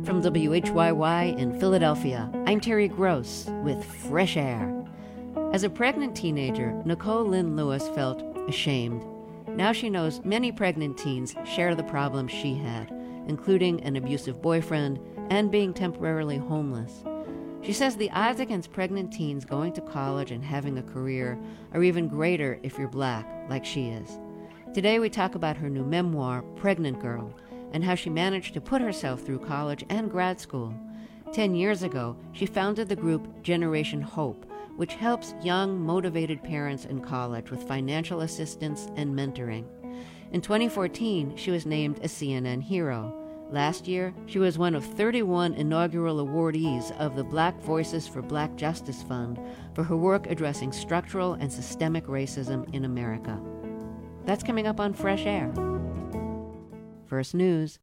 From WHYY in Philadelphia, I'm Terry Gross with Fresh Air. As a pregnant teenager, Nicole Lynn Lewis felt ashamed. Now she knows many pregnant teens share the problems she had, including an abusive boyfriend and being temporarily homeless. She says the odds against pregnant teens going to college and having a career are even greater if you're black, like she is. Today we talk about her new memoir, Pregnant Girl, and how she managed to put herself through college and grad school. 10 years ago, she founded the group Generation Hope, which helps young, motivated parents in college with financial assistance and mentoring. In 2014, she was named a CNN hero. Last year, she was one of 31 inaugural awardees of the Black Voices for Black Justice Fund for her work addressing structural and systemic racism in America. That's coming up on Fresh Air. First News.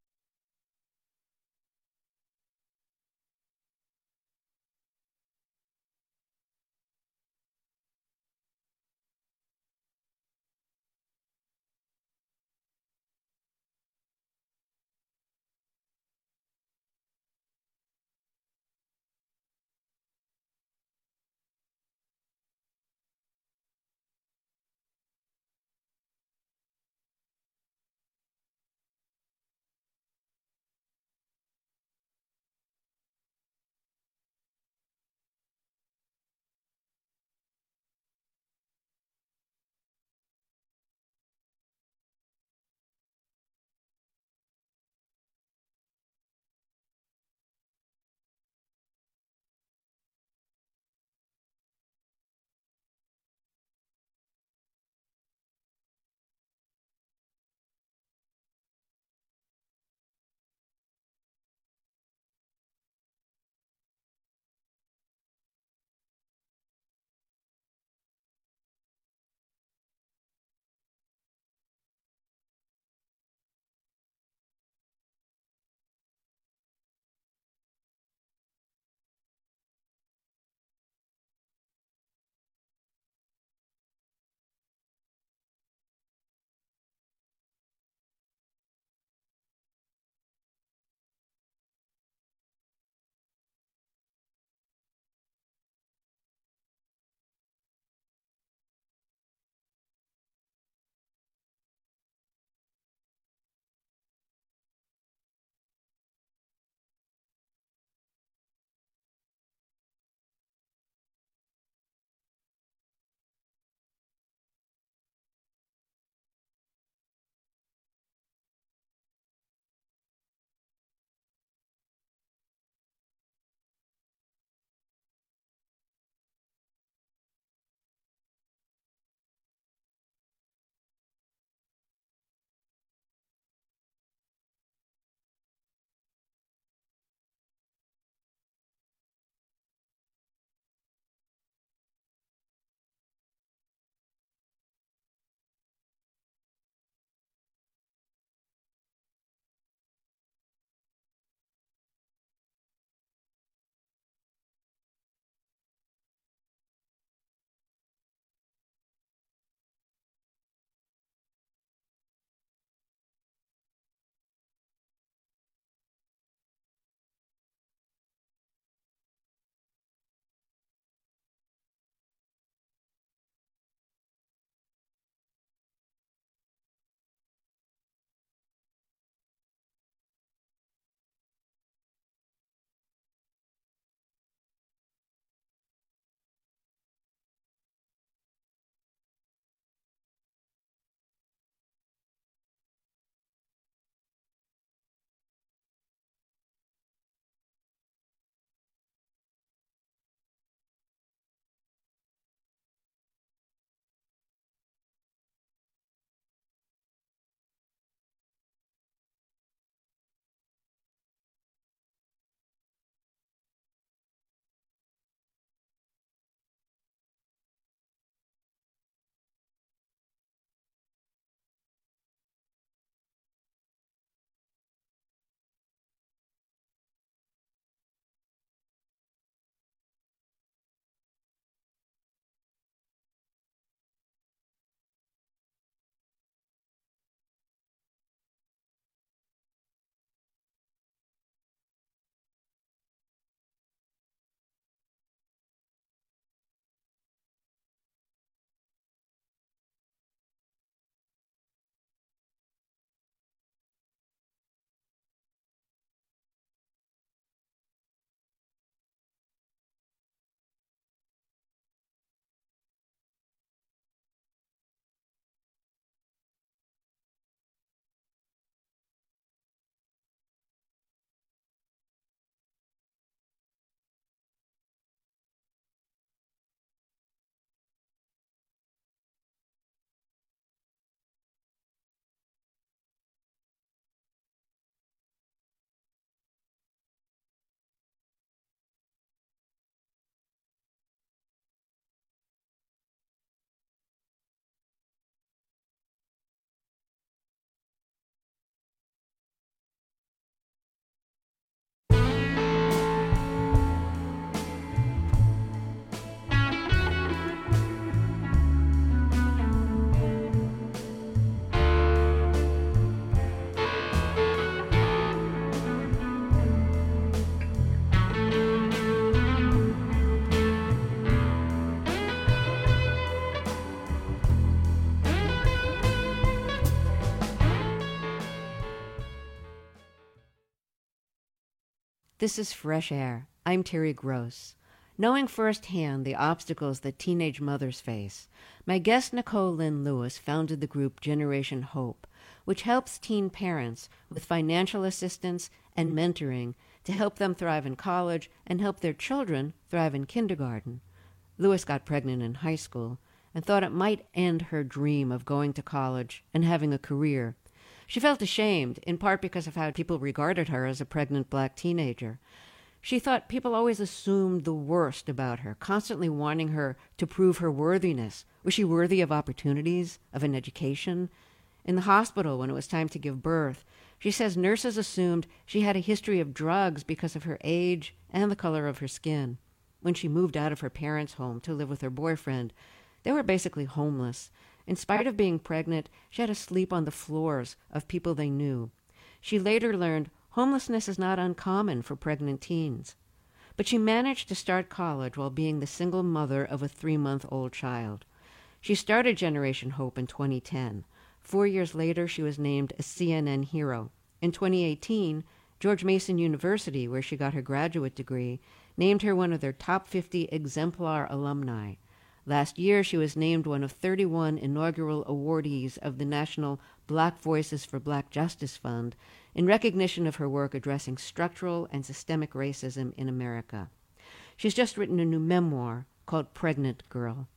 This is Fresh Air. I'm Terry Gross. Knowing firsthand the obstacles that teenage mothers face, my guest Nicole Lynn Lewis founded the group Generation Hope, which helps teen parents with financial assistance and mentoring to help them thrive in college and help their children thrive in kindergarten. Lewis got pregnant in high school and thought it might end her dream of going to college and having a career. She felt ashamed, in part because of how people regarded her as a pregnant black teenager. She thought people always assumed the worst about her, constantly wanting her to prove her worthiness. Was she worthy of opportunities, of an education? In the hospital, when it was time to give birth, she says nurses assumed she had a history of drugs because of her age and the color of her skin. When she moved out of her parents' home to live with her boyfriend, they were basically homeless. In spite of being pregnant, she had to sleep on the floors of people they knew. She later learned homelessness is not uncommon for pregnant teens. But she managed to start college while being the single mother of a 3-month-old child. She started Generation Hope in 2010. 4 years later, she was named a CNN hero. In 2018, George Mason University, where she got her graduate degree, named her one of their top 50 exemplar alumni. Last year, she was named one of 31 inaugural awardees of the National Black Voices for Black Justice Fund in recognition of her work addressing structural and systemic racism in America. She's just written a new memoir called Pregnant Girl.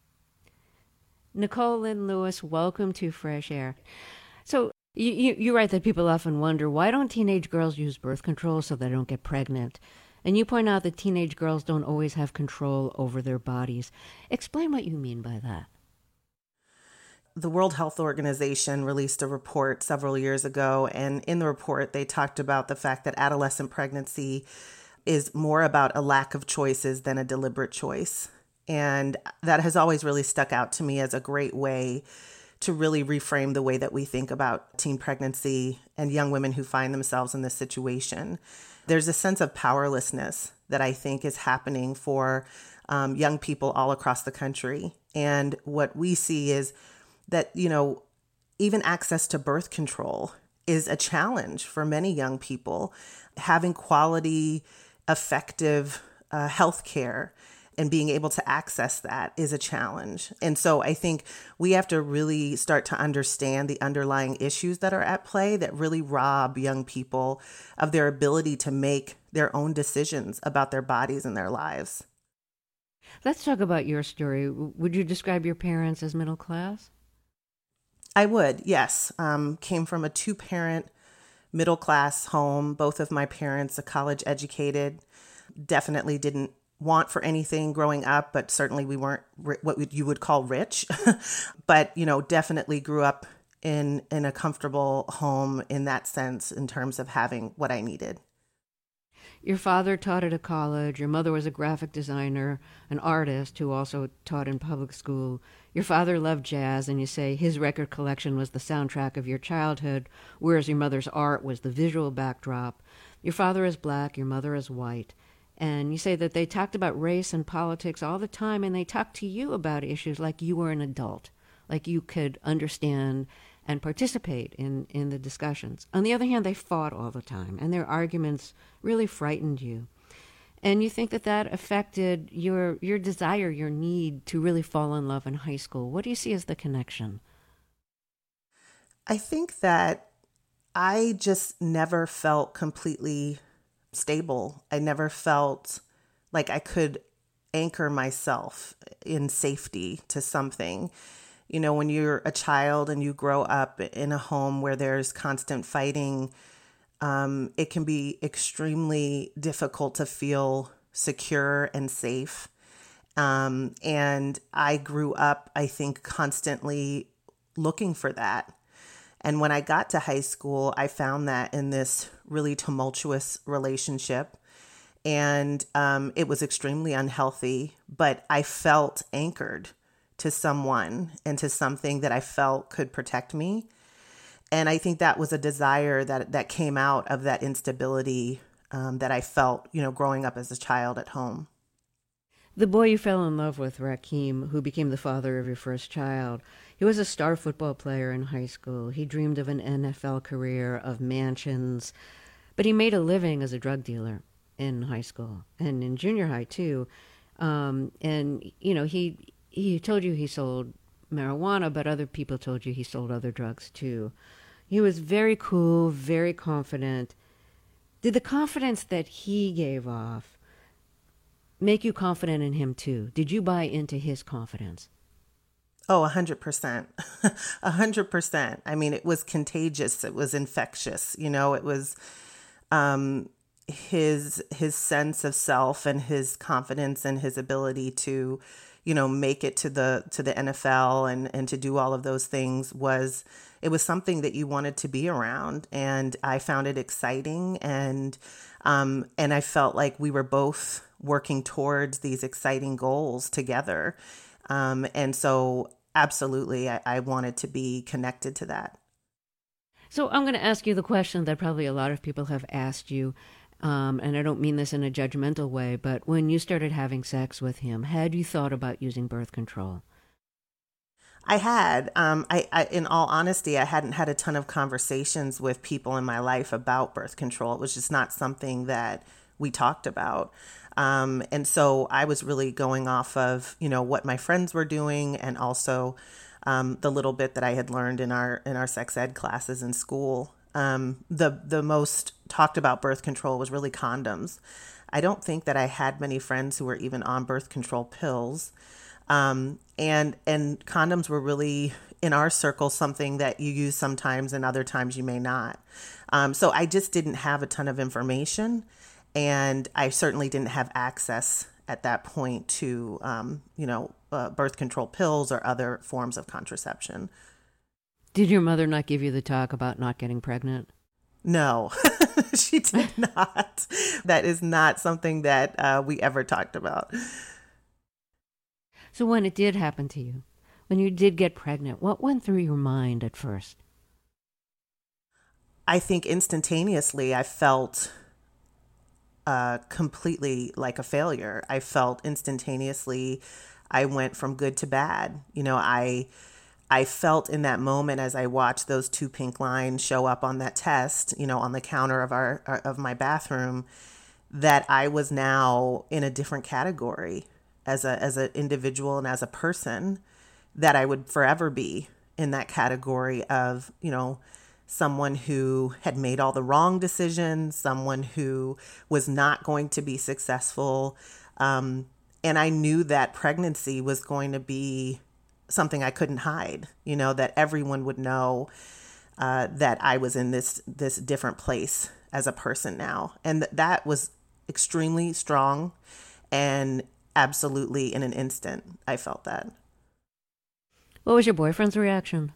Nicole Lynn Lewis, welcome to Fresh Air. So you write that people often wonder, why don't teenage girls use birth control so they don't get pregnant? And you point out that teenage girls don't always have control over their bodies. Explain what you mean by that. The World Health Organization released a report several years ago, and in the report, they talked about the fact that adolescent pregnancy is more about a lack of choices than a deliberate choice. And that has always really stuck out to me as a great way to really reframe the way that we think about teen pregnancy and young women who find themselves in this situation. There's a sense of powerlessness that I think is happening for young people all across the country. And what we see is that, even access to birth control is a challenge for many young people. Having quality, effective health care and being able to access that is a challenge. And so I think we have to really start to understand the underlying issues that are at play that really rob young people of their ability to make their own decisions about their bodies and their lives. Let's talk about your story. Would you describe your parents as middle class? I would, yes. Came from a 2-parent middle class home. Both of my parents are college educated. Definitely didn't want for anything growing up, but certainly we weren't what you would call rich. But, definitely grew up in a comfortable home in that sense in terms of having what I needed. Your father taught at a college. Your mother was a graphic designer, an artist who also taught in public school. Your father loved jazz, and you say his record collection was the soundtrack of your childhood, whereas your mother's art was the visual backdrop. Your father is black, your mother is white. And you say that they talked about race and politics all the time, and they talked to you about issues like you were an adult, like you could understand and participate in the discussions. On the other hand, they fought all the time, and their arguments really frightened you. And you think that affected your desire, your need to really fall in love in high school. What do you see as the connection? I think that I just never felt completely stable. I never felt like I could anchor myself in safety to something. When you're a child and you grow up in a home where there's constant fighting, it can be extremely difficult to feel secure and safe. And I grew up, I think, constantly looking for that. And when I got to high school, I found that in this really tumultuous relationship. And it was extremely unhealthy, but I felt anchored to someone and to something that I felt could protect me. And I think that was a desire that came out of that instability that I felt, growing up as a child at home. The boy you fell in love with, Rakim, who became the father of your first child, he was a star football player in high school. He dreamed of an NFL career, of mansions, but he made a living as a drug dealer. in high school and in junior high too. And he told you he sold marijuana, but other people told you he sold other drugs too. He was very cool, very confident. Did the confidence that he gave off make you confident in him too? Did you buy into his confidence? Oh, 100%. 100%. I mean, it was contagious. It was infectious. It was his sense of self and his confidence and his ability to, make it to the NFL and to do all of those things was something that you wanted to be around. And I found it exciting. And I felt like we were both working towards these exciting goals together. And so absolutely, I wanted to be connected to that. So I'm going to ask you the question that probably a lot of people have asked you, and I don't mean this in a judgmental way, but when you started having sex with him, had you thought about using birth control? I had. In all honesty, I hadn't had a ton of conversations with people in my life about birth control. It was just not something that we talked about. And so I was really going off of, what my friends were doing and also the little bit that I had learned in our sex ed classes in school. The most talked about birth control was really condoms. I don't think that I had many friends who were even on birth control pills. And condoms were really in our circle something that you use sometimes and other times you may not. So I just didn't have a ton of information. And I certainly didn't have access at that point to, birth control pills or other forms of contraception. Did your mother not give you the talk about not getting pregnant? No, she did not. That is not something that we ever talked about. So when it did happen to you, when you did get pregnant, what went through your mind at first? I think instantaneously I felt completely like a failure. I felt instantaneously I went from good to bad. I felt in that moment as I watched those 2 pink lines show up on that test, on the counter of my bathroom, that I was now in a different category as an individual and as a person, that I would forever be in that category of, someone who had made all the wrong decisions, someone who was not going to be successful. And I knew that pregnancy was going to be something I couldn't hide, that everyone would know that I was in this different place as a person now. And that was extremely strong, and absolutely in an instant, I felt that. What was your boyfriend's reaction?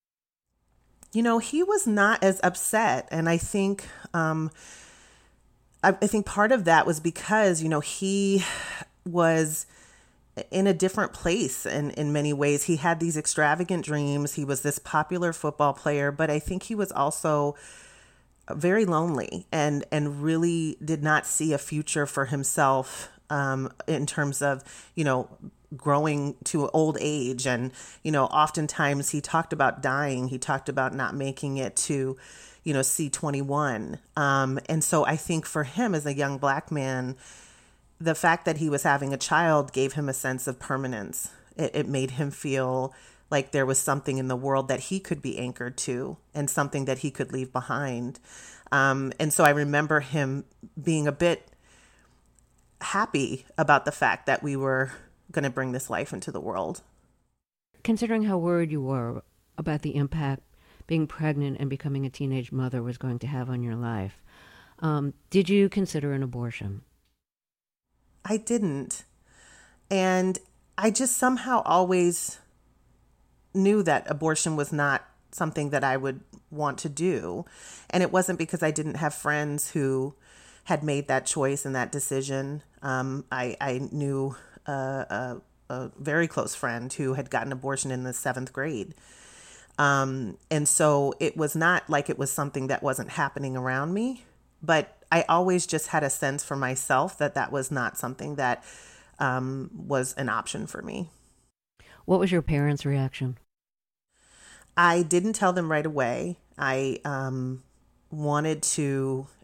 He was not as upset. And I think, I think part of that was because, he was in a different place in many ways. He had these extravagant dreams. He was this popular football player, but I think he was also very lonely and really did not see a future for himself in terms of, growing to old age. And, oftentimes he talked about dying. He talked about not making it to, C21. And so I think for him as a young Black man, the fact that he was having a child gave him a sense of permanence. It made him feel like there was something in the world that he could be anchored to and something that he could leave behind. And so I remember him being a bit happy about the fact that we were going to bring this life into the world. Considering how worried you were about the impact being pregnant and becoming a teenage mother was going to have on your life, did you consider an abortion? I didn't. And I just somehow always knew that abortion was not something that I would want to do. And it wasn't because I didn't have friends who had made that choice and that decision. I knew a very close friend who had gotten an abortion in the 7th grade. And so it was not like it was something that wasn't happening around me, but I always just had a sense for myself that was not something that was an option for me. What was your parents' reaction? I didn't tell them right away. I wanted to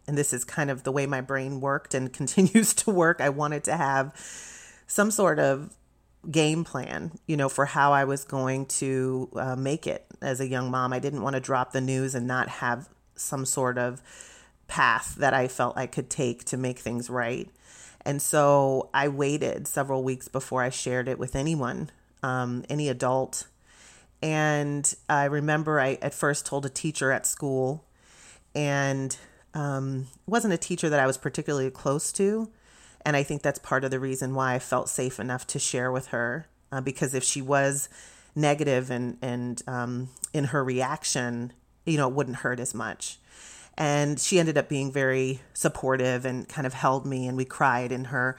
and this is kind of the way my brain worked and continues to work, I wanted to have some sort of game plan, for how I was going to make it as a young mom. I didn't want to drop the news and not have some sort of path that I felt I could take to make things right. And so I waited several weeks before I shared it with anyone, any adult. And I remember I at first told a teacher at school, and it wasn't a teacher that I was particularly close to. And I think that's part of the reason why I felt safe enough to share with her, because if she was negative and in her reaction, it wouldn't hurt as much. And she ended up being very supportive and kind of held me, and we cried in her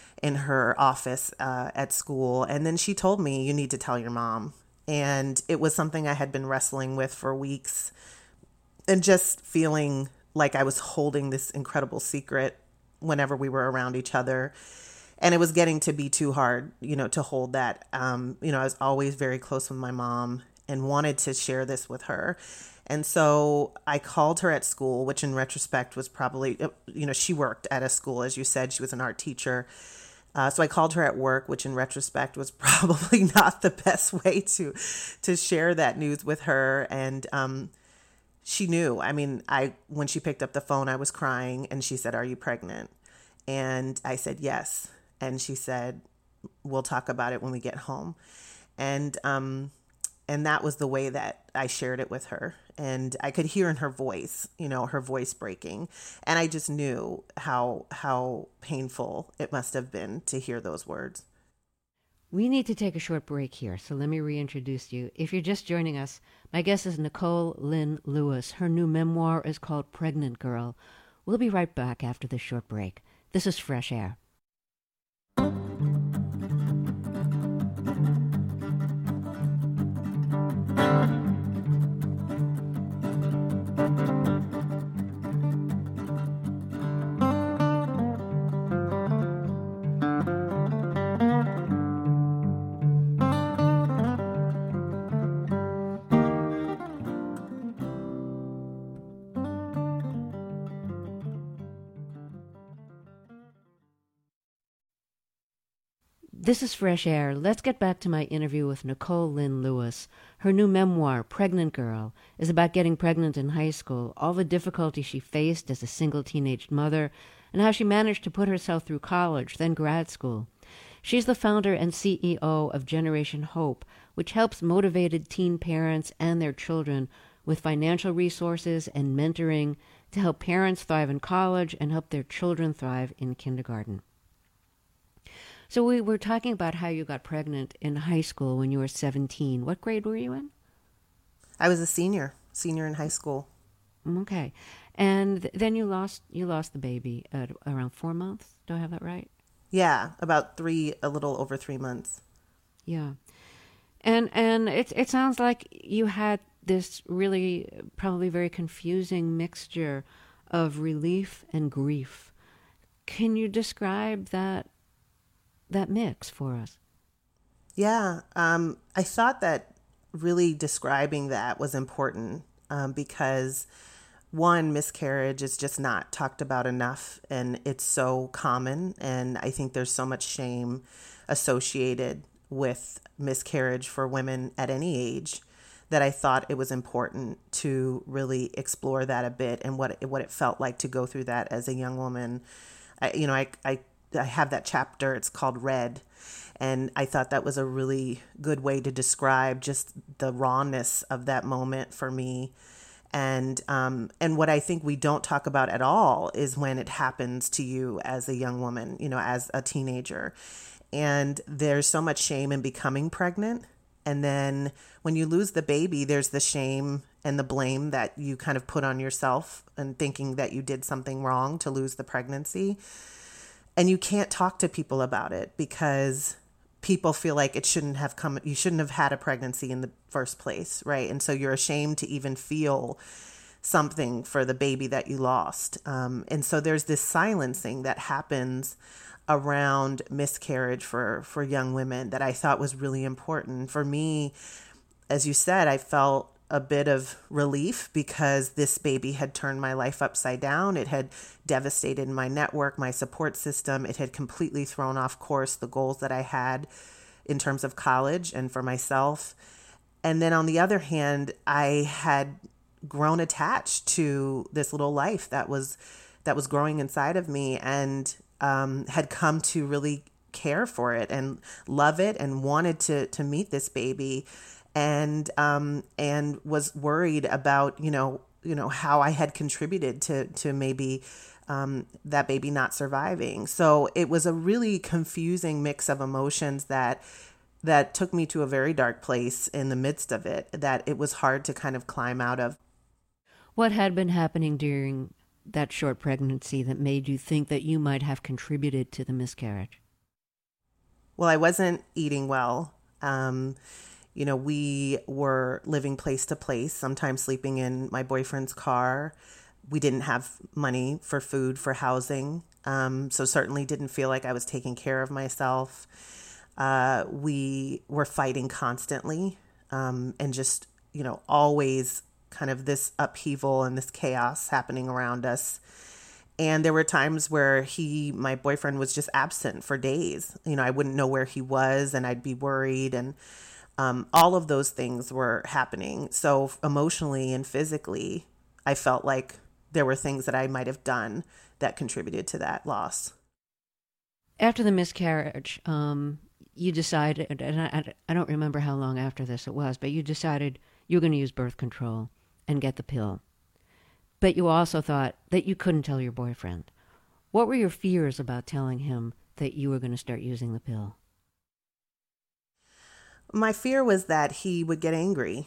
office at school. And then she told me, "You need to tell your mom." And it was something I had been wrestling with for weeks, and just feeling like I was holding this incredible secret whenever we were around each other. And it was getting to be too hard, to hold that. I was always very close with my mom and wanted to share this with her. And so I called her at school, which in retrospect was probably, she worked at a school, as you said, she was an art teacher. So I called her at work, which in retrospect was probably not the best way to share that news with her. And she knew. I mean, when she picked up the phone, I was crying, and she said, "Are you pregnant?" And I said, "Yes." And she said, "We'll talk about it when we get home." And that was the way that I shared it with her. And I could hear in her voice, her voice breaking. And I just knew how painful it must have been to hear those words. We need to take a short break here, so let me reintroduce you. If you're just joining us, my guest is Nicole Lynn Lewis. Her new memoir is called Pregnant Girl. We'll be right back after this short break. This is Fresh Air. This is Fresh Air. Let's get back to my interview with Nicole Lynn Lewis. Her new memoir, Pregnant Girl, is about getting pregnant in high school, all the difficulty she faced as a single teenage mother, and how she managed to put herself through college, then grad school. She's the founder and CEO of Generation Hope, which helps motivated teen parents and their children with financial resources and mentoring to help parents thrive in college and help their children thrive in kindergarten. So we were talking about how you got pregnant in high school when you were 17. What grade were you in? I was a senior in high school. Okay. And then you lost the baby at around 4 months. Do I have that right? Yeah, about a little over 3 months. Yeah. And it sounds like you had this really probably very confusing mixture of relief and grief. Can you describe that mix for us? Yeah, I thought that really describing that was important because one, miscarriage is just not talked about enough, and it's so common, and I think there's so much shame associated with miscarriage for women at any age that I thought it was important to really explore that a bit and what it felt like to go through that as a young woman. I have that chapter, it's called Red, and I thought that was a really good way to describe just the rawness of that moment for me. And what I think we don't talk about at all is when it happens to you as a young woman, as a teenager. And there's so much shame in becoming pregnant. And then when you lose the baby, there's the shame and the blame that you kind of put on yourself and thinking that you did something wrong to lose the pregnancy. And you can't talk to people about it because people feel like you shouldn't have had a pregnancy in the first place, right? And so you're ashamed to even feel something for the baby that you lost. And so there's this silencing that happens around miscarriage for young women that I thought was really important. For me, as you said, I felt a bit of relief because this baby had turned my life upside down. It had devastated my network, my support system. It had completely thrown off course the goals that I had in terms of college and for myself. And then on the other hand, I had grown attached to this little life that was growing inside of me, and had come to really care for it and love it and wanted to meet this baby, and was worried about how I had contributed to maybe that baby not surviving. So it was a really confusing mix of emotions that took me to a very dark place in the midst of it, that it was hard to kind of climb out of. What had been happening during that short pregnancy that made you think that you might have contributed to the miscarriage? Well, I wasn't eating well. We were living place to place, sometimes sleeping in my boyfriend's car. We didn't have money for food, for housing. So certainly didn't feel like I was taking care of myself. We were fighting constantly, and just, always kind of this upheaval and this chaos happening around us. And there were times where my boyfriend was just absent for days. I wouldn't know where he was, and I'd be worried. And all of those things were happening. So emotionally and physically, I felt like there were things that I might have done that contributed to that loss. After the miscarriage, you decided, and I don't remember how long after this it was, but you decided you were going to use birth control and get the pill. But you also thought that you couldn't tell your boyfriend. What were your fears about telling him that you were going to start using the pill? My fear was that he would get angry.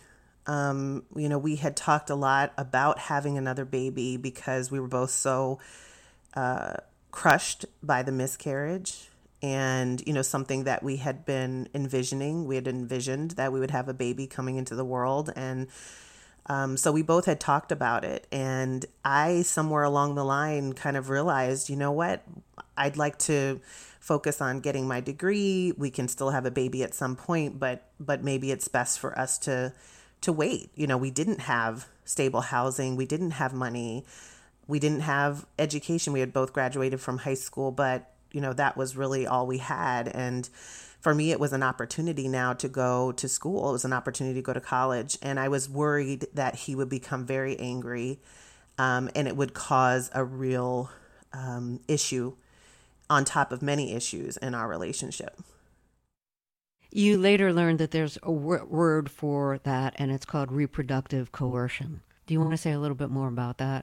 We had talked a lot about having another baby because we were both so crushed by the miscarriage, and, something that we had been envisioning. We had envisioned that we would have a baby coming into the world. And so we both had talked about it. And I, somewhere along the line, kind of realized, what, I'd like to focus on getting my degree. We can still have a baby at some point, but maybe it's best for us to wait. We didn't have stable housing. We didn't have money. We didn't have education. We had both graduated from high school, but, that was really all we had. And for me, it was an opportunity now to go to school. It was an opportunity to go to college. And I was worried that he would become very angry, and it would cause a real issue on top of many issues in our relationship. You later learned that there's a word for that, and it's called reproductive coercion. Do you want to say a little bit more about that?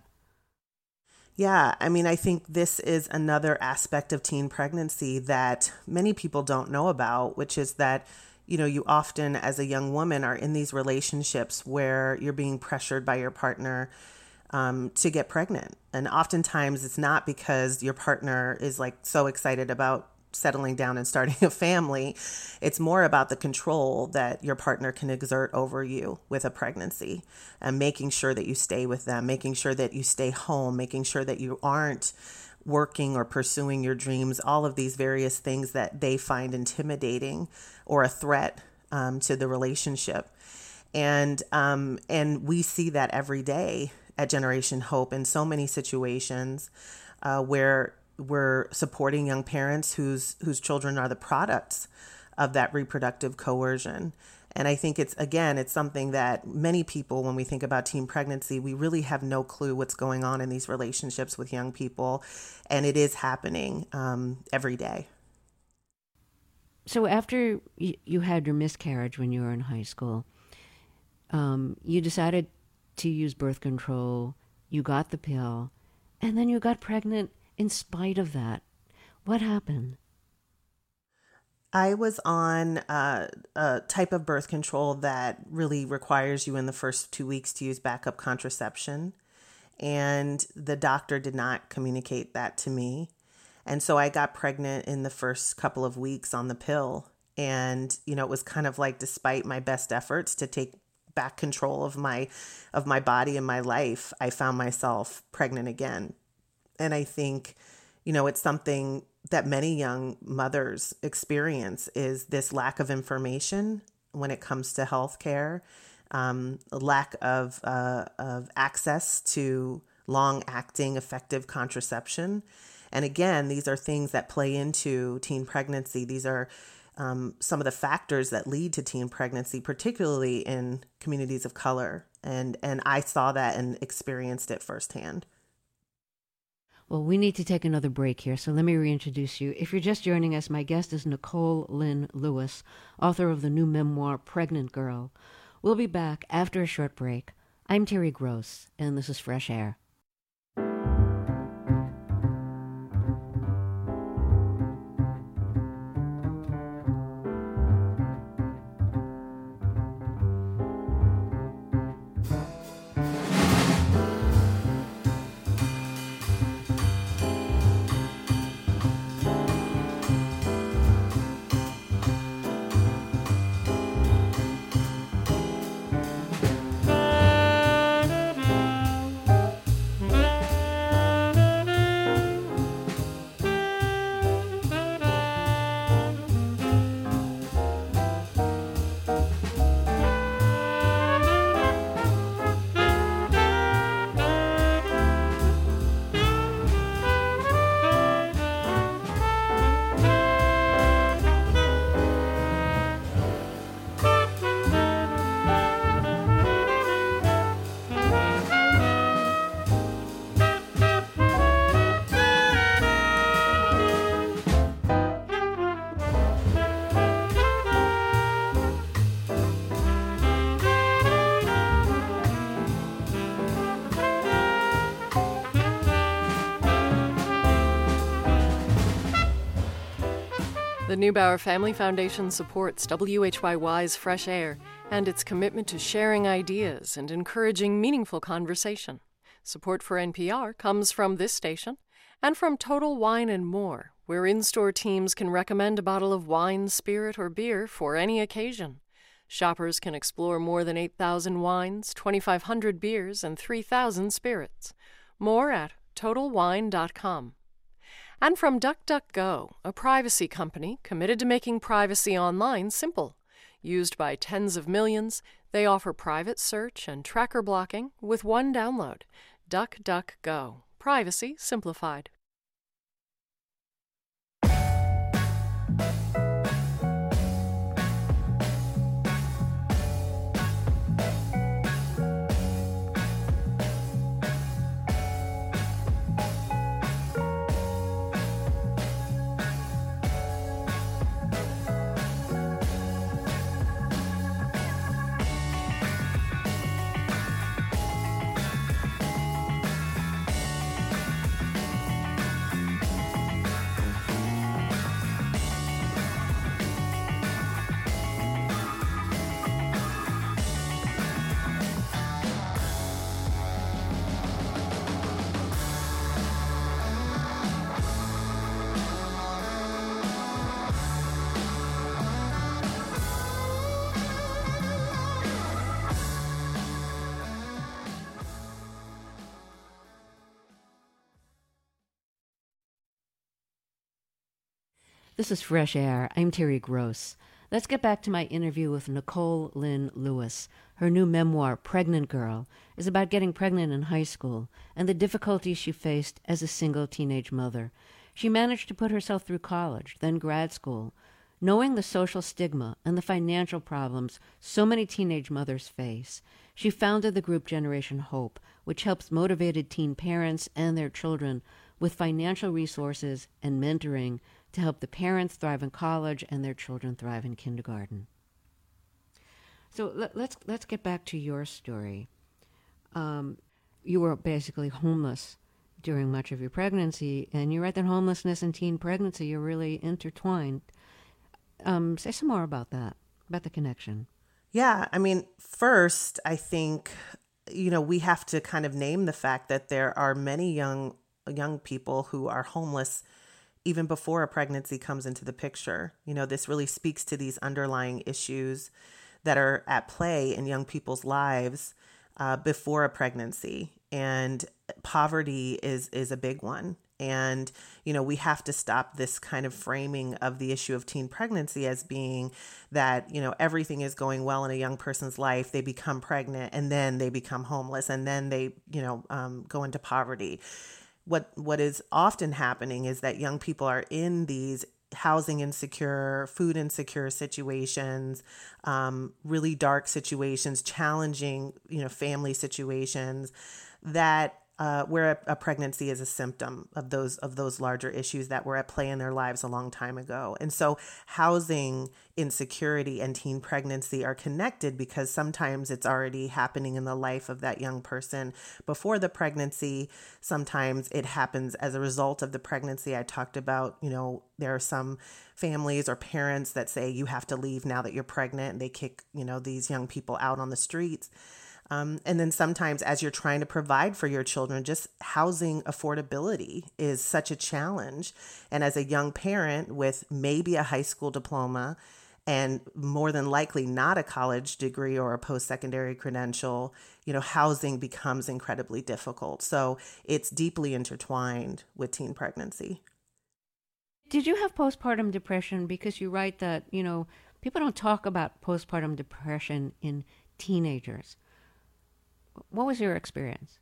Yeah, I think this is another aspect of teen pregnancy that many people don't know about, which is that, you often, as a young woman, are in these relationships where you're being pressured by your partner to get pregnant. And oftentimes it's not because your partner is like so excited about settling down and starting a family. It's more about the control that your partner can exert over you with a pregnancy, and making sure that you stay with them, making sure that you stay home, making sure that you aren't working or pursuing your dreams, all of these various things that they find intimidating or a threat to the relationship. And we see that every day at Generation Hope in so many situations where we're supporting young parents whose children are the products of that reproductive coercion. And I think it's something that many people, when we think about teen pregnancy, we really have no clue what's going on in these relationships with young people. And it is happening every day. So after you had your miscarriage when you were in high school, you decided to use birth control, you got the pill, and then you got pregnant in spite of that. What happened? I was on a type of birth control that really requires you in the first 2 weeks to use backup contraception. And the doctor did not communicate that to me. And so I got pregnant in the first couple of weeks on the pill. And, it was kind of like, despite my best efforts to take back control of my body and my life, I found myself pregnant again. And I think, it's something that many young mothers experience, is this lack of information when it comes to healthcare, lack of access to long-acting effective contraception. And again, these are things that play into teen pregnancy. These are some of the factors that lead to teen pregnancy, particularly in communities of color. And I saw that and experienced it firsthand. Well, we need to take another break here, so let me reintroduce you. If you're just joining us, my guest is Nicole Lynn Lewis, author of the new memoir, Pregnant Girl. We'll be back after a short break. I'm Terry Gross, and this is Fresh Air. The Neubauer Family Foundation supports WHYY's Fresh Air and its commitment to sharing ideas and encouraging meaningful conversation. Support for NPR comes from this station and from Total Wine & More, where in-store teams can recommend a bottle of wine, spirit, or beer for any occasion. Shoppers can explore more than 8,000 wines, 2,500 beers, and 3,000 spirits. More at TotalWine.com. And from DuckDuckGo, a privacy company committed to making privacy online simple. Used by tens of millions, they offer private search and tracker blocking with one download. DuckDuckGo. Privacy simplified. This is Fresh Air. I'm Terry Gross. Let's get back to my interview with Nicole Lynn Lewis. Her new memoir, Pregnant Girl, is about getting pregnant in high school and the difficulties she faced as a single teenage mother. She managed to put herself through college, then grad school. Knowing the social stigma and the financial problems so many teenage mothers face, she founded the group Generation Hope, which helps motivated teen parents and their children with financial resources and mentoring to help the parents thrive in college and their children thrive in kindergarten. So let's get back to your story. You were basically homeless during much of your pregnancy, and you're right that homelessness and teen pregnancy are really intertwined. Say some more about that, about the connection. Yeah, I mean, first, I think, we have to kind of name the fact that there are many young people who are homeless even before a pregnancy comes into the picture. This really speaks to these underlying issues that are at play in young people's lives before a pregnancy. And poverty is a big one. And, we have to stop this kind of framing of the issue of teen pregnancy as being that, everything is going well in a young person's life. They become pregnant and then they become homeless and then they, go into poverty. What is often happening is that young people are in these housing insecure, food insecure situations, really dark situations, challenging, family situations that where a pregnancy is a symptom of those larger issues that were at play in their lives a long time ago. And so housing insecurity and teen pregnancy are connected because sometimes it's already happening in the life of that young person before the pregnancy. Sometimes it happens as a result of the pregnancy. I talked about, there are some families or parents that say you have to leave now that you're pregnant, and they kick, these young people out on the streets. And then sometimes as you're trying to provide for your children, just housing affordability is such a challenge. And as a young parent with maybe a high school diploma and more than likely not a college degree or a post-secondary credential, housing becomes incredibly difficult. So it's deeply intertwined with teen pregnancy. Did you have postpartum depression? Because you write that, people don't talk about postpartum depression in teenagers. What was your experience?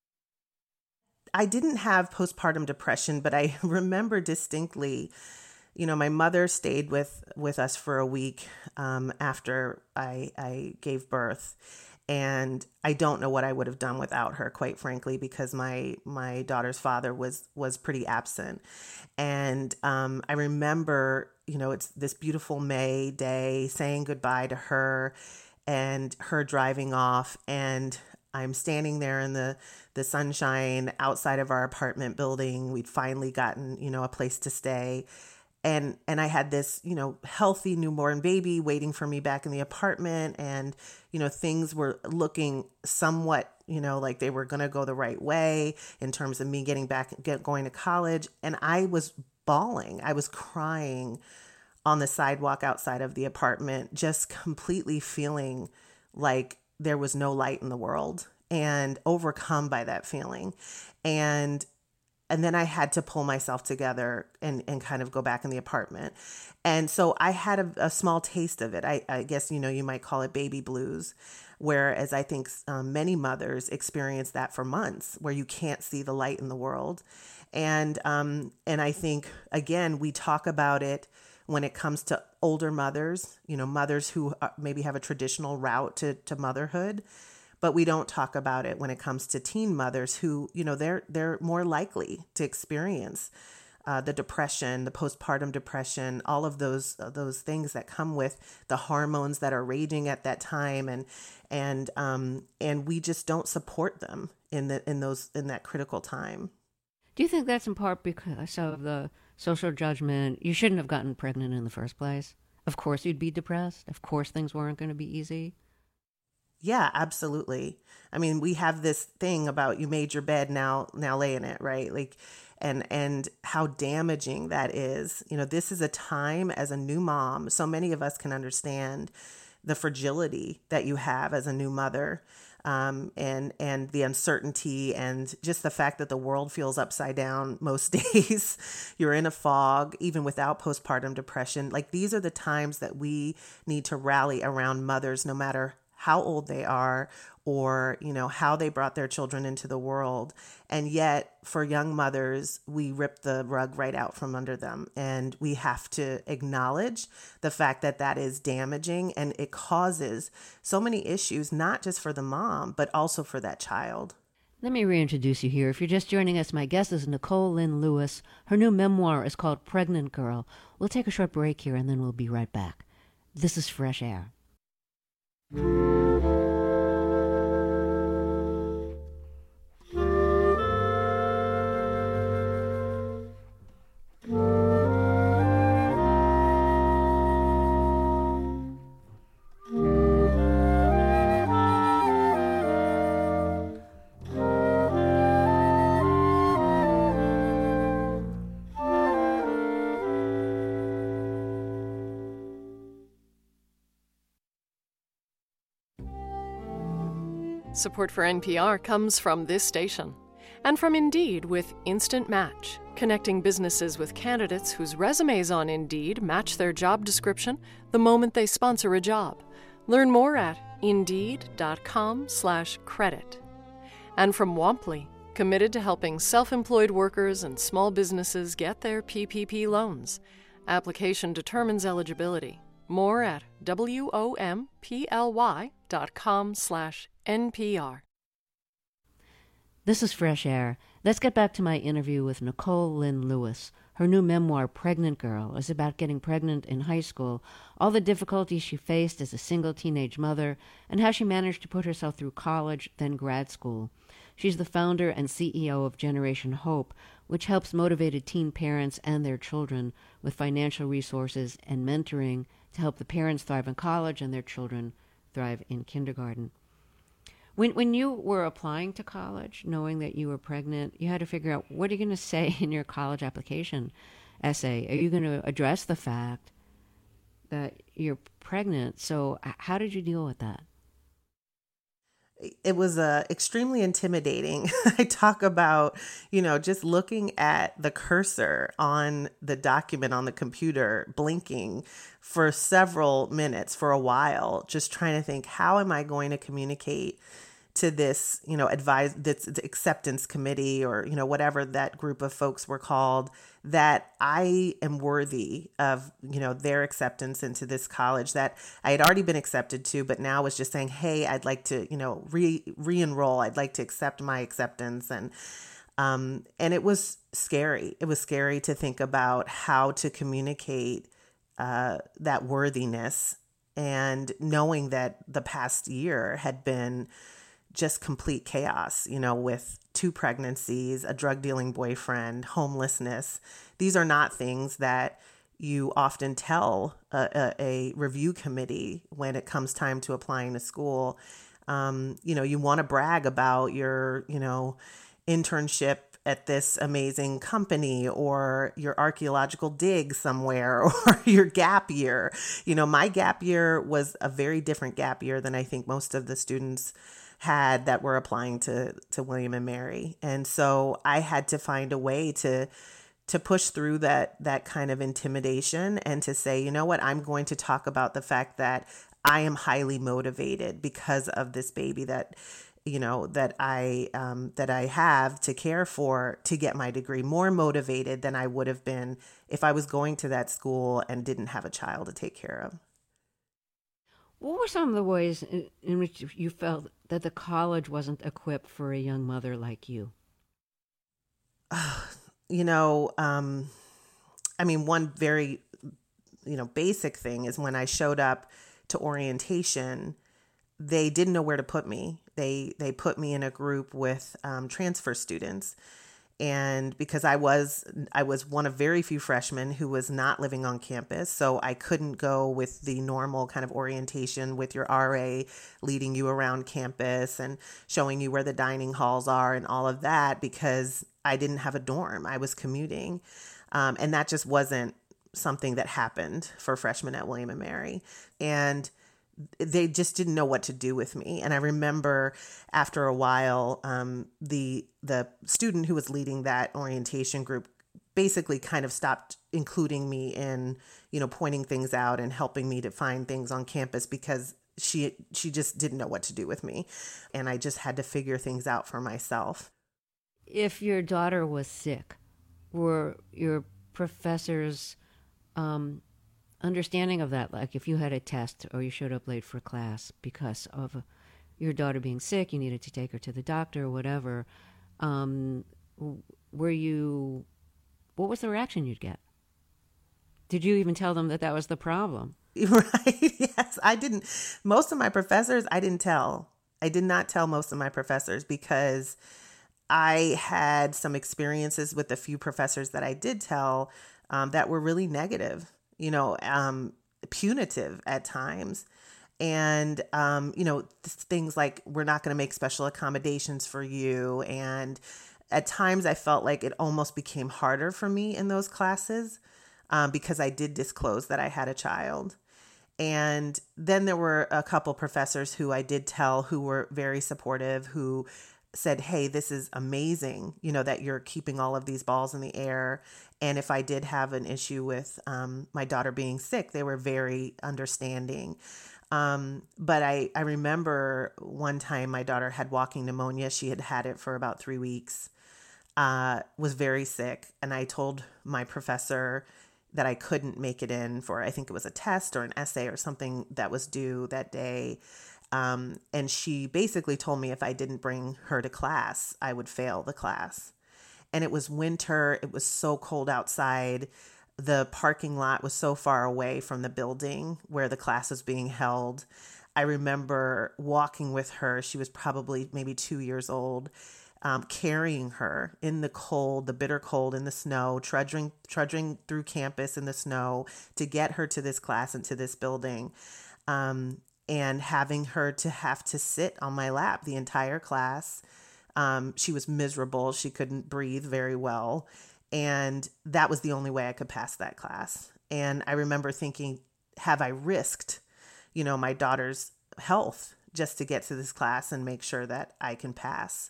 I didn't have postpartum depression, but I remember distinctly, my mother stayed with us for a week after I gave birth. And I don't know what I would have done without her, quite frankly, because my daughter's father was pretty absent. And I remember, it's this beautiful May day, saying goodbye to her and her driving off. And I'm standing there in the sunshine outside of our apartment building. We'd finally gotten, a place to stay. And I had this, healthy newborn baby waiting for me back in the apartment. And, things were looking somewhat, like they were going to go the right way in terms of me going to college. And I was bawling. I was crying on the sidewalk outside of the apartment, just completely feeling like there was no light in the world and overcome by that feeling. And then I had to pull myself together and kind of go back in the apartment. And so I had a small taste of it. I guess, you might call it baby blues, whereas I think many mothers experience that for months where you can't see the light in the world. And I think, again, we talk about it when it comes to older mothers, mothers who maybe have a traditional route to motherhood, but we don't talk about it when it comes to teen mothers who, they're more likely to experience the depression, the postpartum depression, all of those things that come with the hormones that are raging at that time, and we just don't support them in that critical time. Do you think that's in part because of the social judgment? You shouldn't have gotten pregnant in the first place. Of course you'd be depressed. Of course things weren't going to be easy. Yeah, absolutely. I mean, we have this thing about you made your bed, now lay in it, right? Like, and how damaging that is. This is a time as a new mom. So many of us can understand the fragility that you have as a new mother. And the uncertainty and just the fact that the world feels upside down most days. You're in a fog, even without postpartum depression. Like, these are the times that we need to rally around mothers, no matter how old they are or, how they brought their children into the world. And yet for young mothers, we rip the rug right out from under them. And we have to acknowledge the fact that that is damaging and it causes so many issues, not just for the mom, but also for that child. Let me reintroduce you here. If you're just joining us, my guest is Nicole Lynn Lewis. Her new memoir is called Pregnant Girl. We'll take a short break here and then we'll be right back. This is Fresh Air. Support for NPR comes from this station and from Indeed with Instant Match. connecting businesses with candidates whose resumes on Indeed match their job description the moment they sponsor a job. Learn more at Indeed.com/credit. And from Womply, committed to helping self-employed workers and small businesses get their PPP loans. Application determines eligibility. More at womply.com/NPR. This is Fresh Air. Let's get back to my interview with Nicole Lynn Lewis. Her new memoir, Pregnant Girl, is about getting pregnant in high school, all the difficulties she faced as a single teenage mother, and how she managed to put herself through college, then grad school. She's the founder and CEO of Generation Hope, which helps motivated teen parents and their children with financial resources and mentoring to help the parents thrive in college and their children thrive in kindergarten. When you were applying to college, knowing that you were pregnant, you had to figure out, what are you going to say in your college application essay? Are you going to address the fact that you're pregnant? So how did you deal with that? It was extremely intimidating. I talk about, just looking at the cursor on the document on the computer, blinking for several minutes, for a while, just trying to think, how am I going to communicate to this, this acceptance committee, or, whatever that group of folks were called, that I am worthy of, their acceptance into this college that I had already been accepted to, but now was just saying, hey, I'd like to, re-enroll. I'd like to accept my acceptance. And it was scary. It was scary to think about how to communicate that worthiness, and knowing that the past year had been just complete chaos, with 2 pregnancies, a drug dealing boyfriend, homelessness. These are not things that you often tell a review committee when it comes time to applying to school. You want to brag about your, internship at this amazing company, or your archaeological dig somewhere, or your gap year. My gap year was a very different gap year than I think most of the students had that were applying to William and Mary. And so I had to find a way to push through that kind of intimidation, and to say, I'm going to talk about the fact that I am highly motivated because of this baby that I have to care for, to get my degree, more motivated than I would have been if I was going to that school and didn't have a child to take care of. What were some of the ways in which you felt that the college wasn't equipped for a young mother like you? One very, basic thing is when I showed up to orientation, they didn't know where to put me. They put me in a group with transfer students. And because I was one of very few freshmen who was not living on campus, so I couldn't go with the normal kind of orientation with your RA leading you around campus and showing you where the dining halls are and all of that, because I didn't have a dorm. I was commuting. And that just wasn't something that happened for freshmen at William & Mary. And they just didn't know what to do with me. And I remember after a while, the student who was leading that orientation group basically kind of stopped including me in, pointing things out and helping me to find things on campus, because she just didn't know what to do with me. And I just had to figure things out for myself. If your daughter was sick, were your professors understanding of that? Like if you had a test or you showed up late for class because of your daughter being sick, you needed to take her to the doctor or whatever, what was the reaction you'd get? Did you even tell them that was the problem? Right. Yes. I didn't. Most of my professors, I didn't tell. I did not tell most of my professors, because I had some experiences with a few professors that I did tell that were really negative, punitive at times. And, things like, we're not going to make special accommodations for you. And at times I felt like it almost became harder for me in those classes because I did disclose that I had a child. And then there were a couple professors who I did tell who were very supportive, who said, hey, this is amazing, that you're keeping all of these balls in the air. And if I did have an issue with my daughter being sick, they were very understanding. But I remember one time my daughter had walking pneumonia. She had had it for about 3 weeks, was very sick. And I told my professor that I couldn't make it in for, I think it was a test or an essay or something that was due that day. And she basically told me if I didn't bring her to class, I would fail the class. And it was winter. It was so cold outside. The parking lot was so far away from the building where the class was being held. I remember walking with her. She was probably maybe 2 years old, carrying her in the cold, the bitter cold, in the snow, trudging through campus in the snow to get her to this class and to this building. And having her to have to sit on my lap the entire class. She was miserable. She couldn't breathe very well. And that was the only way I could pass that class. And I remember thinking, have I risked, my daughter's health just to get to this class and make sure that I can pass?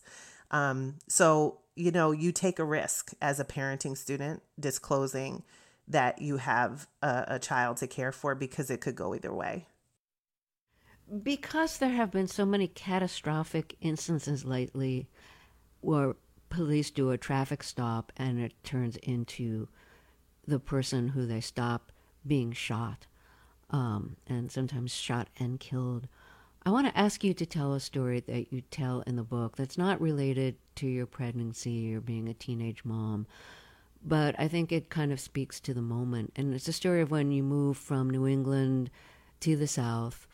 So, you take a risk as a parenting student disclosing that you have a child to care for because it could go either way. Because there have been so many catastrophic instances lately where police do a traffic stop and it turns into the person who they stop being shot, and sometimes shot and killed, I want to ask you to tell a story that you tell in the book that's not related to your pregnancy or being a teenage mom, but I think it kind of speaks to the moment. And it's a story of when you moved from New England to the South,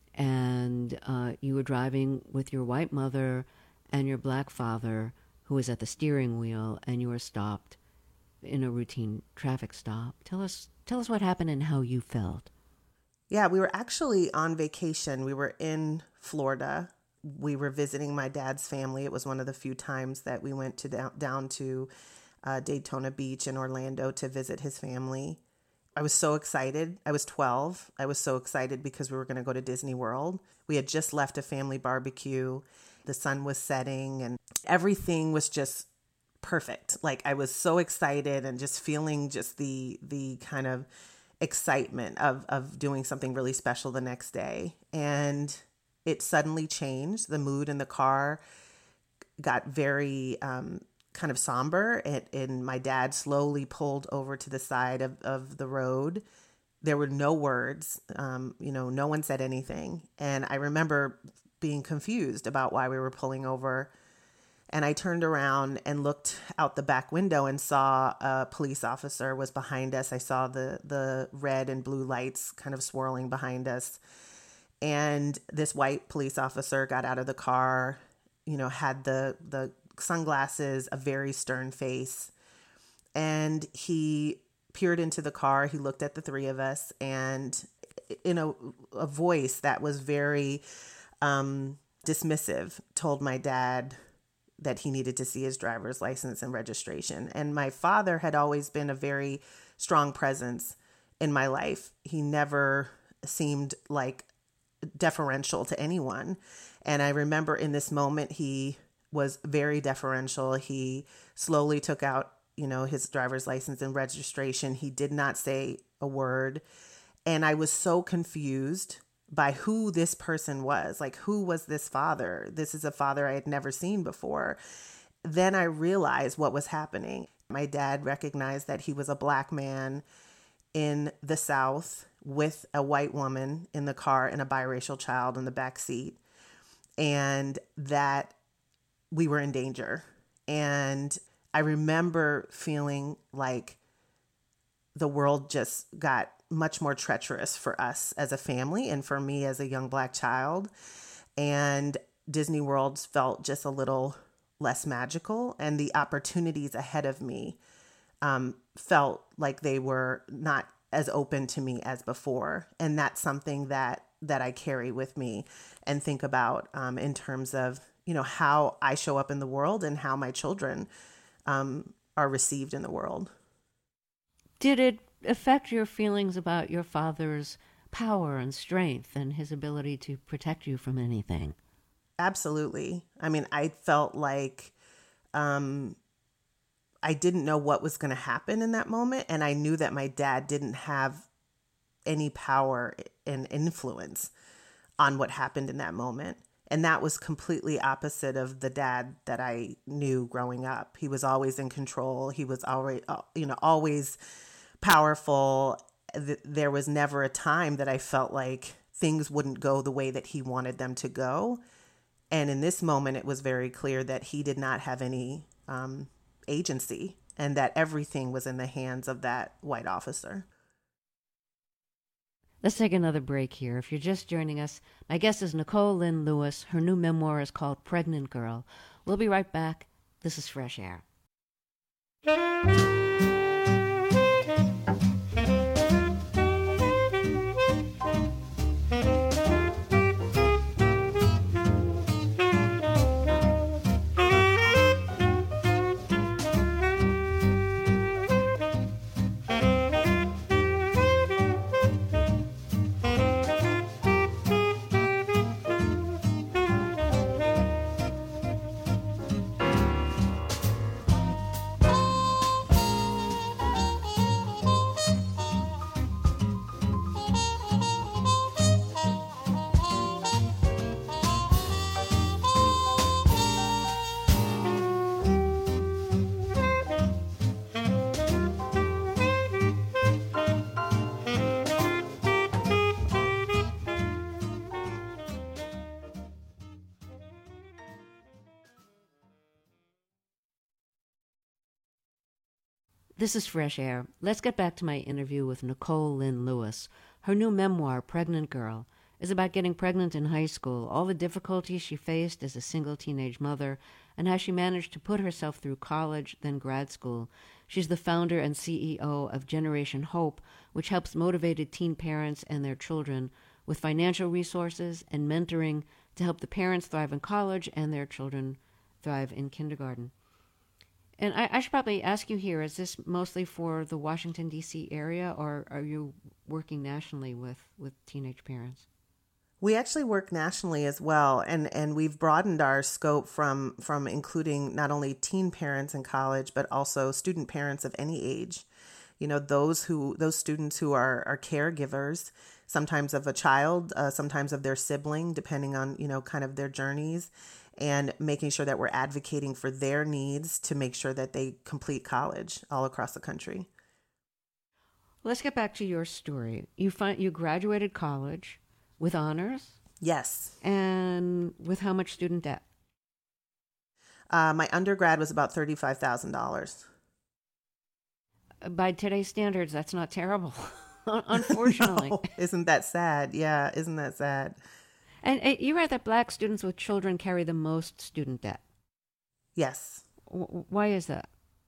and you were driving with your white mother and your black father, who was at the steering wheel, and you were stopped in a routine traffic stop. Tell us what happened and how you felt. Yeah, we were actually on vacation. We were in Florida. We were visiting my dad's family. It was one of the few times that we went to down to Daytona Beach in Orlando to visit his family. I was so excited. I was 12. I was so excited because we were going to go to Disney World. We had just left a family barbecue. The sun was setting and everything was just perfect. Like, I was so excited and just feeling just the kind of excitement of doing something really special the next day. And it suddenly changed. The mood in the car got very kind of somber, and my dad slowly pulled over to the side of the road. There were no words, no one said anything. And I remember being confused about why we were pulling over. And I turned around and looked out the back window and saw a police officer was behind us. I saw the red and blue lights kind of swirling behind us. And this white police officer got out of the car, had the sunglasses, a very stern face. And he peered into the car. He looked at the three of us, and in a voice that was very dismissive, told my dad that he needed to see his driver's license and registration. And my father had always been a very strong presence in my life. He never seemed like deferential to anyone. And I remember in this moment, he was very deferential. He slowly took out, his driver's license and registration. He did not say a word. And I was so confused by who this person was. Like, who was this father? This is a father I had never seen before. Then I realized what was happening. My dad recognized that he was a black man in the South with a white woman in the car and a biracial child in the back seat, and that we were in danger. And I remember feeling like the world just got much more treacherous for us as a family and for me as a young black child. And Disney World felt just a little less magical, and the opportunities ahead of me felt like they were not as open to me as before. And that's something that I carry with me and think about in terms of, how I show up in the world and how my children are received in the world. Did it affect your feelings about your father's power and strength and his ability to protect you from anything? Absolutely. I mean, I felt like I didn't know what was going to happen in that moment. And I knew that my dad didn't have any power and influence on what happened in that moment. And that was completely opposite of the dad that I knew growing up. He was always in control. He was always, always powerful. There was never a time that I felt like things wouldn't go the way that he wanted them to go. And in this moment, it was very clear that he did not have any agency and that everything was in the hands of that white officer. Let's take another break here. If you're just joining us, my guest is Nicole Lynn Lewis. Her new memoir is called Pregnant Girl. We'll be right back. This is Fresh Air. This is Fresh Air. Let's get back to my interview with Nicole Lynn Lewis. Her new memoir, Pregnant Girl, is about getting pregnant in high school, all the difficulties she faced as a single teenage mother, and how she managed to put herself through college, then grad school. She's the founder and CEO of Generation Hope, which helps motivated teen parents and their children with financial resources and mentoring to help the parents thrive in college and their children thrive in kindergarten. And I should probably ask you here, is this mostly for the Washington, D.C. area, or are you working nationally with teenage parents? We actually work nationally as well, and we've broadened our scope from including not only teen parents in college, but also student parents of any age. You know, those students who are caregivers, sometimes of a child, sometimes of their sibling, depending on, kind of their journeys, and making sure that we're advocating for their needs to make sure that they complete college all across the country. Let's get back to your story. You graduated college with honors? Yes. And with how much student debt? My undergrad was about $35,000. By today's standards, that's not terrible, unfortunately. No, isn't that sad? Yeah, isn't that sad? And you write that Black students with children carry the most student debt. Yes. Why is that?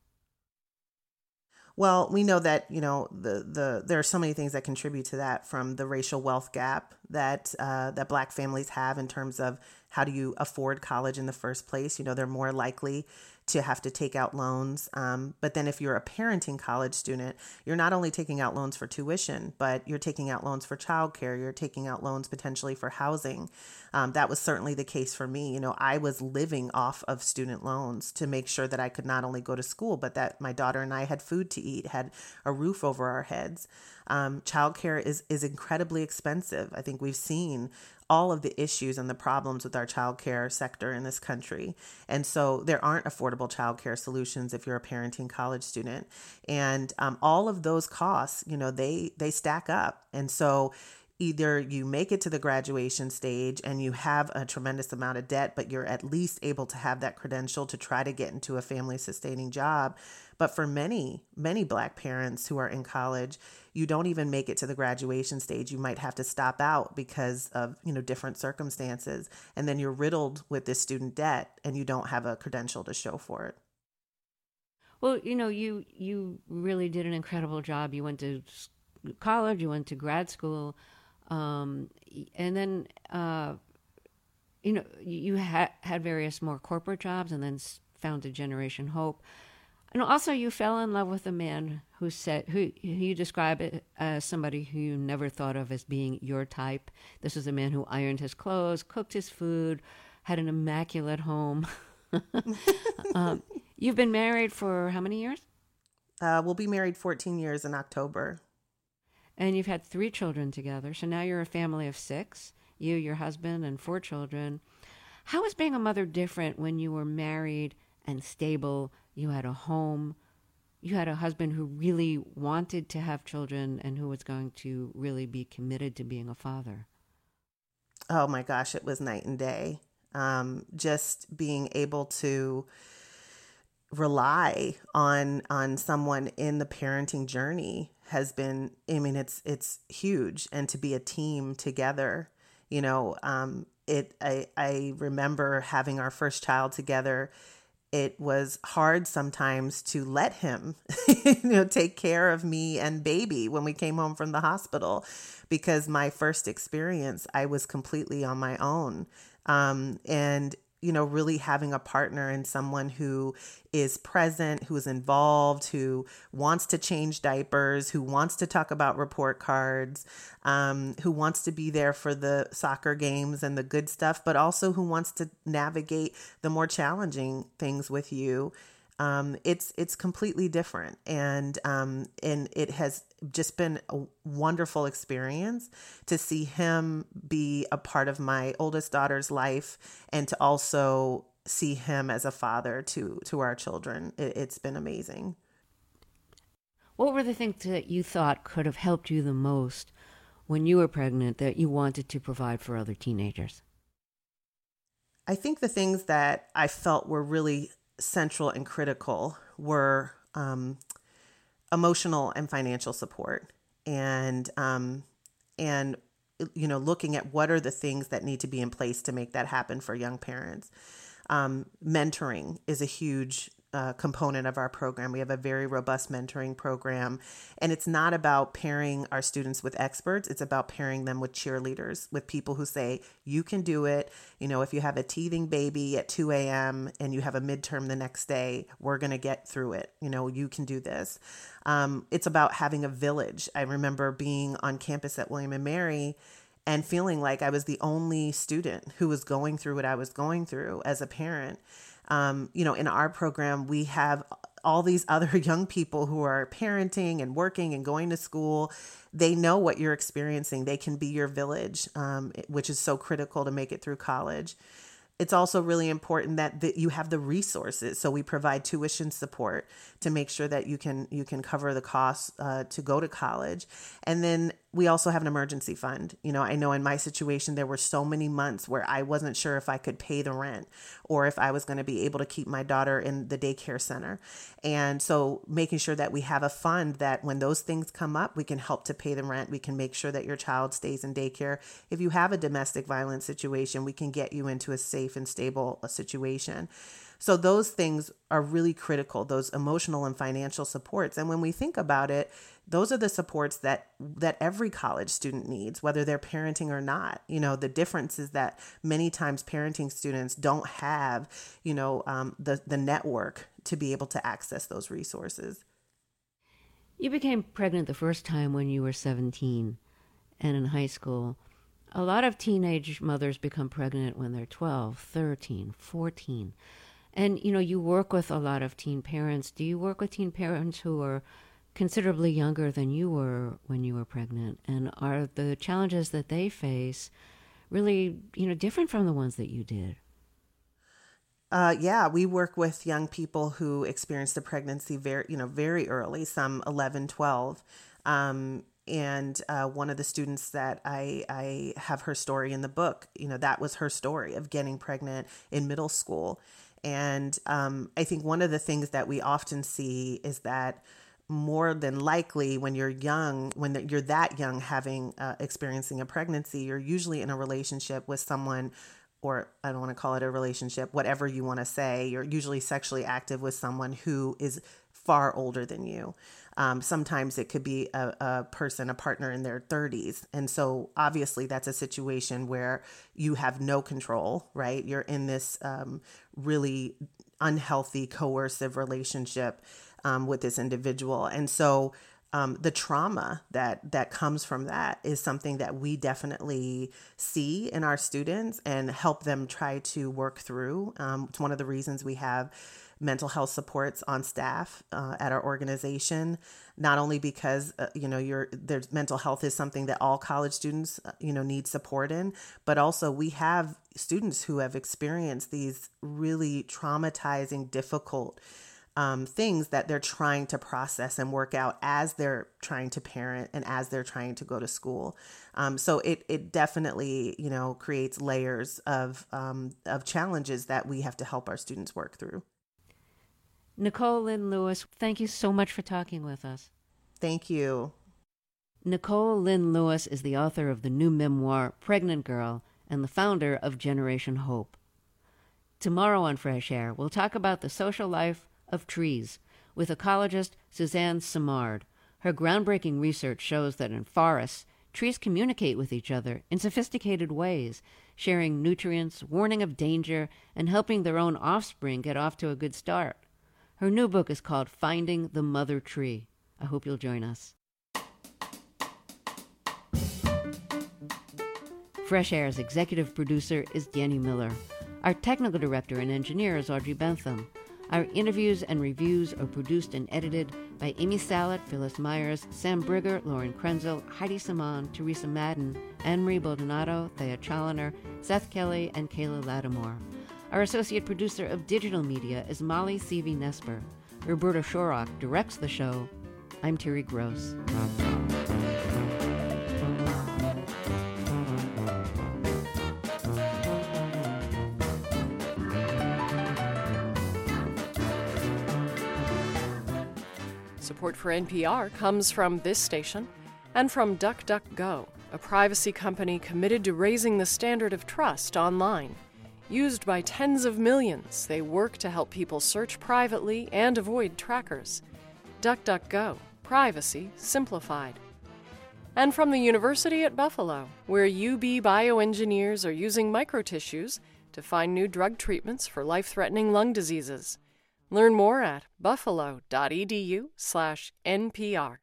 Well, we know that, there are so many things that contribute to that, from the racial wealth gap that Black families have in terms of how do you afford college in the first place. They're more likely to have to take out loans. But then if you're a parenting college student, you're not only taking out loans for tuition, but you're taking out loans for childcare. You're taking out loans potentially for housing. That was certainly the case for me. I was living off of student loans to make sure that I could not only go to school, but that my daughter and I had food to eat, had a roof over our heads. Childcare is incredibly expensive. I think we've seen all of the issues and the problems with our childcare sector in this country. And so there aren't affordable childcare solutions if you're a parenting college student. And all of those costs, they stack up. And so either you make it to the graduation stage and you have a tremendous amount of debt, but you're at least able to have that credential to try to get into a family sustaining job. But for many, many Black parents who are in college, you don't even make it to the graduation stage. You might have to stop out because of, different circumstances. And then you're riddled with this student debt and you don't have a credential to show for it. Well, you really did an incredible job. You went to college, you went to grad school, and then, you had various more corporate jobs and then founded Generation Hope. And also you fell in love with a man who you describe it as somebody who you never thought of as being your type. This was a man who ironed his clothes, cooked his food, had an immaculate home. You've been married for how many years? We'll be married 14 years in October. And you've had 3 children together. So now you're a family of 6, you, your husband, and 4 children. How is being a mother different when you were married and stable? You had a home. You had a husband who really wanted to have children and who was going to really be committed to being a father. Oh my gosh, it was night and day. Just being able to rely on someone in the parenting journey has been, I mean, it's huge. And to be a team together, you know, I remember having our first child together. It was hard sometimes to let him, take care of me and baby when we came home from the hospital, because my first experience, I was completely on my own. And really having a partner and someone who is present, who is involved, who wants to change diapers, who wants to talk about report cards, who wants to be there for the soccer games and the good stuff, but also who wants to navigate the more challenging things with you. It's completely different. And it has just been a wonderful experience to see him be a part of my oldest daughter's life and to also see him as a father to our children. It's been amazing. What were the things that you thought could have helped you the most when you were pregnant that you wanted to provide for other teenagers? I think the things that I felt were really central and critical were emotional and financial support, and looking at what are the things that need to be in place to make that happen for young parents. Mentoring is a huge component of our program. We have a very robust mentoring program, and it's not about pairing our students with experts. It's about pairing them with cheerleaders, with people who say, you can do it. If you have a teething baby at 2 a.m. and you have a midterm the next day, we're going to get through it. You can do this. It's about having a village. I remember being on campus at William & Mary and feeling like I was the only student who was going through what I was going through as a parent. In our program, we have all these other young people who are parenting and working and going to school. They know what you're experiencing. They can be your village, which is so critical to make it through college. It's also really important that you have the resources. So we provide tuition support to make sure that you can cover the costs to go to college. And then we also have an emergency fund. I know in my situation, there were so many months where I wasn't sure if I could pay the rent or if I was going to be able to keep my daughter in the daycare center. And so making sure that we have a fund that when those things come up, we can help to pay the rent. We can make sure that your child stays in daycare. If you have a domestic violence situation, we can get you into a safe and stable situation. So those things are really critical, those emotional and financial supports. And when we think about it, those are the supports that every college student needs, whether they're parenting or not. The difference is that many times parenting students don't have, the network to be able to access those resources. You became pregnant the first time when you were 17 and in high school. A lot of teenage mothers become pregnant when they're 12, 13, 14. And, you work with a lot of teen parents. Do you work with teen parents who are considerably younger than you were when you were pregnant? And are the challenges that they face really, different from the ones that you did? Yeah, we work with young people who experienced the pregnancy very early, some 11, 12. And one of the students that I have her story in the book, that was her story of getting pregnant in middle school. And I think one of the things that we often see is that more than likely when you're young, when you're that young having experiencing a pregnancy, you're usually in a relationship with someone, or I don't want to call it a relationship, whatever you want to say. You're usually sexually active with someone who is far older than you. Sometimes it could be a partner in their 30s. And so obviously that's a situation where you have no control, right? You're in this really unhealthy, coercive relationship with this individual. And so the trauma that comes from that is something that we definitely see in our students and help them try to work through. It's one of the reasons we have mental health supports on staff at our organization, not only because, there's mental health is something that all college students, need support in, but also we have students who have experienced these really traumatizing, difficult things that they're trying to process and work out as they're trying to parent and as they're trying to go to school. So it definitely, creates layers of challenges that we have to help our students work through. Nicole Lynn Lewis, thank you so much for talking with us. Thank you. Nicole Lynn Lewis is the author of the new memoir, Pregnant Girl, and the founder of Generation Hope. Tomorrow on Fresh Air, we'll talk about the social life of trees with ecologist Suzanne Simard. Her groundbreaking research shows that in forests, trees communicate with each other in sophisticated ways, sharing nutrients, warning of danger, and helping their own offspring get off to a good start. Her new book is called Finding the Mother Tree. I hope you'll join us. Fresh Air's executive producer is Danny Miller. Our technical director and engineer is Audrey Bentham. Our interviews and reviews are produced and edited by Amy Salet, Phyllis Myers, Sam Brigger, Lauren Krenzel, Heidi Saman, Teresa Madden, Anne-Marie Baldonado, Thea Challoner, Seth Kelly, and Kayla Lattimore. Our associate producer of digital media is Molly Seavey-Nesper. Roberta Shorrock directs the show. I'm Terry Gross. Support for NPR comes from this station and from DuckDuckGo, a privacy company committed to raising the standard of trust online. Used by tens of millions, they work to help people search privately and avoid trackers. DuckDuckGo, privacy simplified. And from the University at Buffalo, where UB bioengineers are using microtissues to find new drug treatments for life-threatening lung diseases. Learn more at buffalo.edu/NPR.